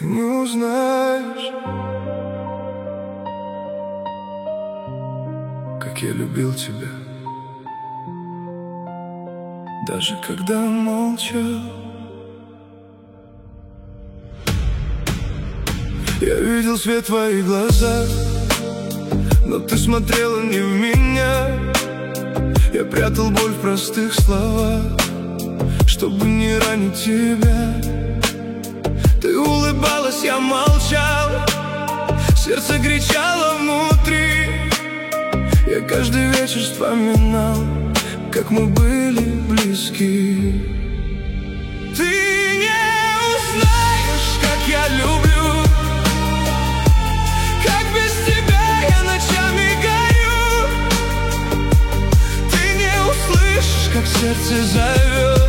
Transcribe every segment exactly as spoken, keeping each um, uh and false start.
Ты не узнаешь, как я любил тебя, даже когда молчал. Я видел свет в твоих глазах, но ты смотрела не в меня. Я прятал боль в простых словах, чтобы не ранить тебя. Ты улыбалась, я молчал, сердце кричало внутри. Я каждый вечер вспоминал, как мы были близки. Ты не узнаешь, как я люблю, как без тебя я ночами горю. Ты не услышишь, как сердце зовет,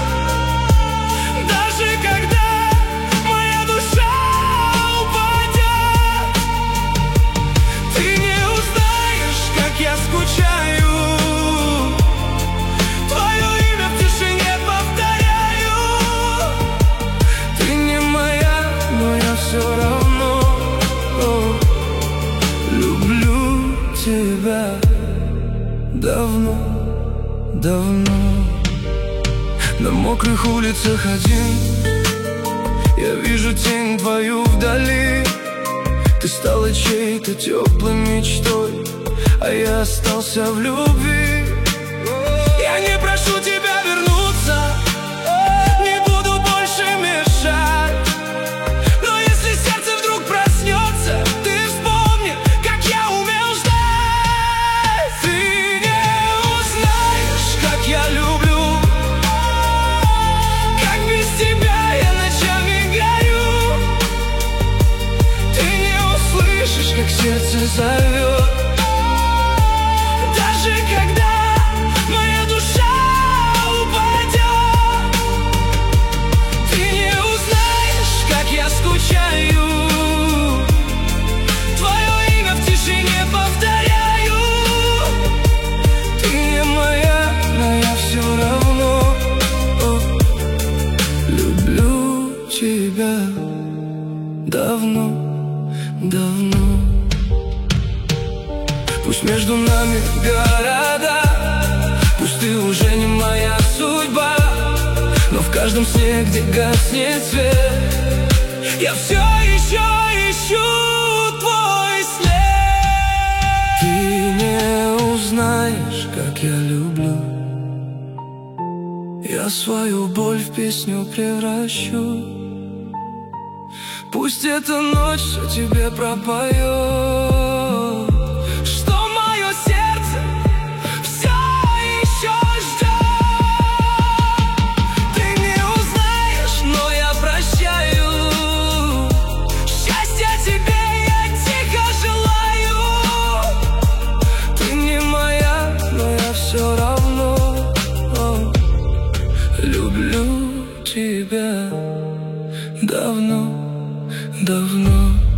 даже когда моя душа упадет. Ты не узнаешь, как я скучаю, твое имя в тишине повторяю. Ты не моя, но я все равно о, люблю тебя давно, давно. На мокрых улицах один, я вижу тень твою вдали. Ты стала чьей-то теплой мечтой, а я остался в любви. Я не прошу тебя вернуться, не буду больше мешать, но если сердце вдруг проснется, ты вспомни, как я умел ждать. Ты не узнаешь, как я люблю, как без тебя я ночами горю. Ты не услышишь, как сердце зовет, даже когда моя душа упадет. Ты не узнаешь, как я скучаю, твое имя в тишине повторяю. Ты не моя, но я все равно о, люблю тебя давно, давно. Пусть между нами города, пусть ты уже не моя судьба, но в каждом сне, где гаснет свет, я все еще ищу твой след. Ты не узнаешь, как я люблю, я свою боль в песню превращу. Пусть эта ночь все тебе пропоет, что мое сердце все еще ждет. Ты не узнаешь, но я прощаю, счастья тебе я тихо желаю. Ты не моя, но я все равно о, люблю тебя давно, давно.